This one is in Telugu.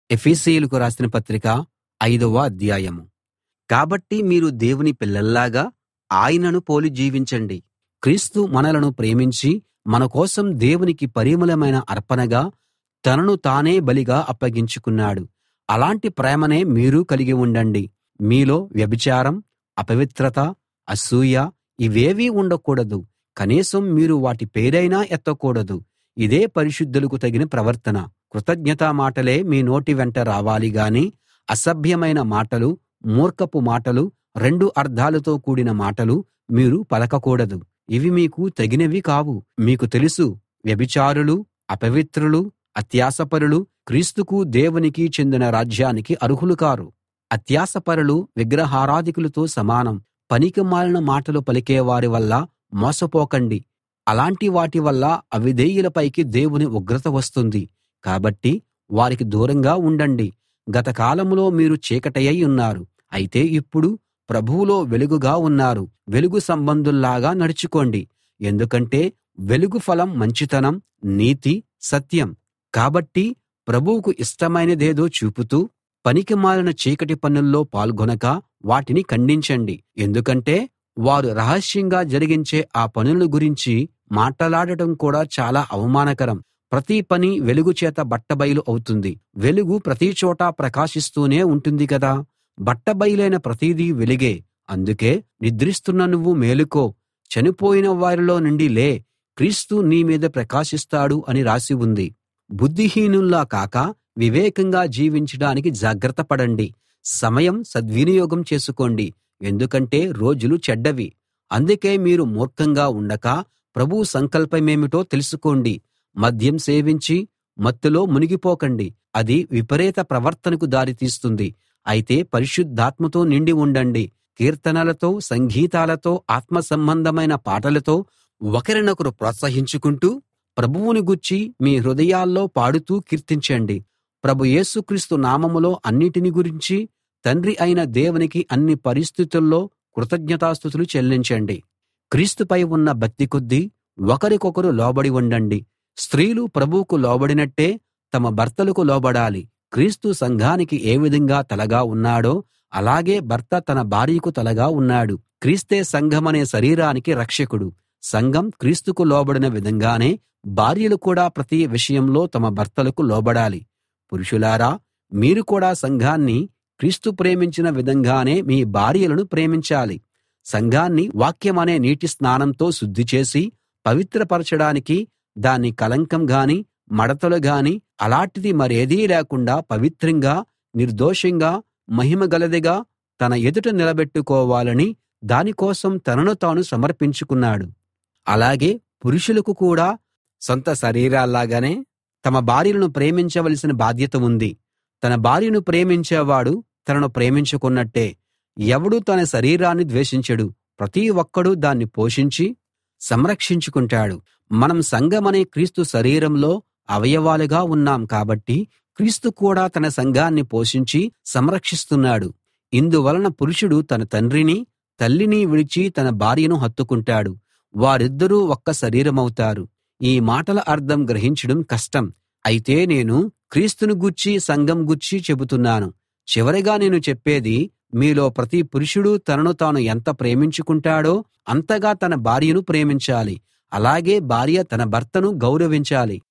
ఎఫెసీయులకు రాసిన పత్రిక 5వ అధ్యాయం. కాబట్టి మీరు దేవుని పిల్లల్లాగా ఆయనను పోలి జీవించండి. క్రీస్తు మనలను ప్రేమించి మన కోసం దేవునికి పరిమళమైన అర్పణగా తనను తానే బలిగా అప్పగించుకున్నాడు. అలాంటి ప్రేమనే మీరూ కలిగి ఉండండి. మీలో వ్యభిచారం, అపవిత్రత, అసూయ ఇవేవీ ఉండకూడదు. కనీసం మీరు వాటి పేరైనా ఎత్తకూడదు. ఇదే పరిశుద్ధులకు తగిన ప్రవర్తన. కృతజ్ఞతా మాటలే మీ నోటి వెంట రావాలి గాని అసభ్యమైన మాటలు, మూర్ఖపు మాటలు, రెండు అర్థాలతో కూడిన మాటలు మీరు పలకకూడదు. ఇవి మీకు తగినవి కావు. మీకు తెలుసు, వ్యభిచారులు, అపవిత్రులు, అత్యాశపరులు క్రీస్తుకు దేవునికి చెందిన రాజ్యానికి అర్హులు కారు. అత్యాశపరులు విగ్రహారాధికులతో సమానం. పనికిమాలిన మాటలు పలికేవారి వల్ల మోసపోకండి. అలాంటి వాటి వల్ల అవిధేయుల పైకి దేవుని ఉగ్రత వస్తుంది. కాబట్టి వారికి దూరంగా ఉండండి. గత కాలంలో మీరు చీకటయ్యి ఉన్నారు. అయితే ఇప్పుడు ప్రభువులో వెలుగుగా ఉన్నారు. వెలుగు సంబంధుల్లాగా నడుచుకోండి. ఎందుకంటే వెలుగు ఫలం మంచితనం, నీతి, సత్యం. కాబట్టి ప్రభువుకు ఇష్టమైనదేదో చూపుతూ పనికిమాలిన చీకటి పనుల్లో పాల్గొనక వాటిని ఖండించండి. ఎందుకంటే వారు రహస్యంగా జరిగించే ఆ పనుల గురించి మాటలాడటం కూడా చాలా అవమానకరం. ప్రతి పని వెలుగు చేత బట్టబయలు అవుతుంది. వెలుగు ప్రతి చోటా ప్రకాశిస్తూనే ఉంటుంది కదా. బట్టబయలైన ప్రతిదీ వెలుగే. అందుకే నిద్రిస్తున్న నువ్వు మేలుకో, చనిపోయిన వారిలో నుండి లే, క్రీస్తు నీ మీద ప్రకాశిస్తాడు అని రాసి ఉంది. బుద్ధిహీనుల్లా కాక వివేకంగా జీవించడానికి జాగ్రత్త పడండి. సమయం సద్వినియోగం చేసుకోండి. ఎందుకంటే రోజులు చెడ్డవి. అందుకే మీరు మూర్ఖంగా ఉండక ప్రభువు సంకల్పమేమిటో తెలుసుకోండి. మద్యం సేవించి మత్తులో మునిగిపోకండి. అది విపరీత ప్రవర్తనకు దారితీస్తుంది. అయితే పరిశుద్ధాత్మతో నిండి ఉండండి. కీర్తనలతో, సంగీతాలతో, ఆత్మ సంబంధమైన పాటలతో ఒకరినొకరు ప్రోత్సహించుకుంటూ ప్రభువుని గూర్చి మీ హృదయాల్లో పాడుతూ కీర్తించండి. ప్రభు యేసుక్రీస్తు నామములో అన్నిటిని గురించి తండ్రి అయిన దేవునికి అన్ని పరిస్థితుల్లో కృతజ్ఞతాస్తుతులు చెల్లించండి. క్రీస్తుపై ఉన్న భక్తి కొద్దీ ఒకరికొకరు లోబడి ఉండండి. స్త్రీలు ప్రభువుకు లోబడినట్టే తమ భర్తలకు లోబడాలి. క్రీస్తు సంఘానికి ఏ విధంగా తలగా ఉన్నాడో అలాగే భర్త తన భార్యకు తలగా ఉన్నాడు. క్రీస్తే సంఘమనే శరీరానికి రక్షకుడు. సంఘం క్రీస్తుకు లోబడిన విధంగానే భార్యలు కూడా ప్రతి విషయంలో తమ భర్తలకు లోబడాలి. పురుషులారా, మీరు కూడా సంఘాన్ని క్రీస్తు ప్రేమించిన విధంగానే మీ భార్యలను ప్రేమించాలి. సంఘాన్ని వాక్యమనే నీటి స్నానంతో శుద్ధి చేసి పవిత్రపరచడానికి దాన్ని కళంకం గాని, మడతలు గాని అలాంటిది మరేదీ లేకుండా పవిత్రంగా, నిర్దోషంగా, మహిమ గలదిగా తన ఎదుట నిలబెట్టుకోవాలని దాని కోసం తనను తాను సమర్పించుకున్నాడు. అలాగే పురుషులకు కూడా సొంత శరీరాల్లాగానే తమ భార్యలను ప్రేమించవలసిన బాధ్యత ఉంది. తన భార్యను ప్రేమించేవాడు తనను ప్రేమించుకున్నట్టే. ఎవడూ తన శరీరాన్ని ద్వేషించడు. ప్రతి ఒక్కడూ దాన్ని పోషించి సంరక్షించుకుంటాడు. మనం సంఘమనే క్రీస్తు శరీరంలో అవయవాలుగా ఉన్నాం కాబట్టి క్రీస్తు కూడా తన సంఘాన్ని పోషించి సంరక్షిస్తున్నాడు. ఇందువలన పురుషుడు తన తండ్రిని, తల్లిని విడిచి తన భార్యను హత్తుకుంటాడు. వారిద్దరూ ఒక్క శరీరమవుతారు. ఈ మాటల అర్థం గ్రహించడం కష్టం. అయితే నేను క్రీస్తును గూర్చి, సంఘం గూర్చి చెబుతున్నాను. చివరిగా నేను చెప్పేది, మీలో ప్రతి పురుషుడు తనను తాను ఎంత ప్రేమించుకుంటాడో అంతగా తన భార్యను ప్రేమించాలి. అలాగే భార్య తన భర్తను గౌరవించాలి.